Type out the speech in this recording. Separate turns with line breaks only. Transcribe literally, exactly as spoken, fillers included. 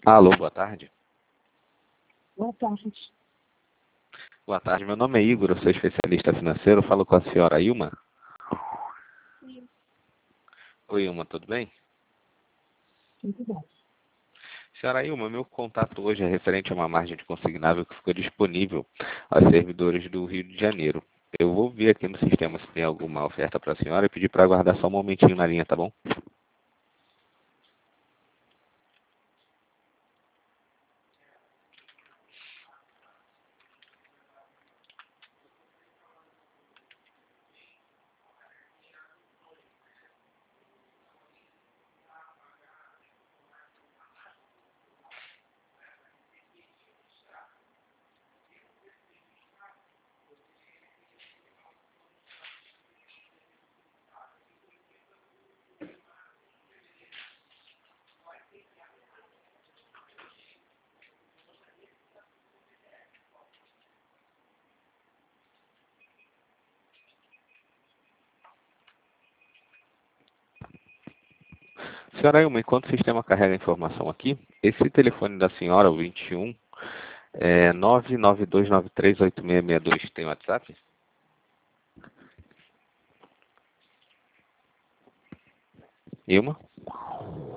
Alô, boa tarde.
Boa tarde.
Boa tarde, meu nome é Igor, eu sou especialista financeiro, falo com a senhora Ilma.
Sim.
Oi, Ilma, tudo bem?
Tudo bom.
Senhora Ilma, meu contato hoje é referente a uma margem de consignável que ficou disponível aos servidores do Rio de Janeiro. Eu vou ver aqui no sistema se tem alguma oferta para a senhora e pedir para aguardar só um momentinho na linha, tá bom? Senhora Ilma, enquanto o sistema carrega a informação aqui, esse telefone da senhora, o vinte e um, é nove nove dois nove três oito seis seis dois, tem WhatsApp? Ilma?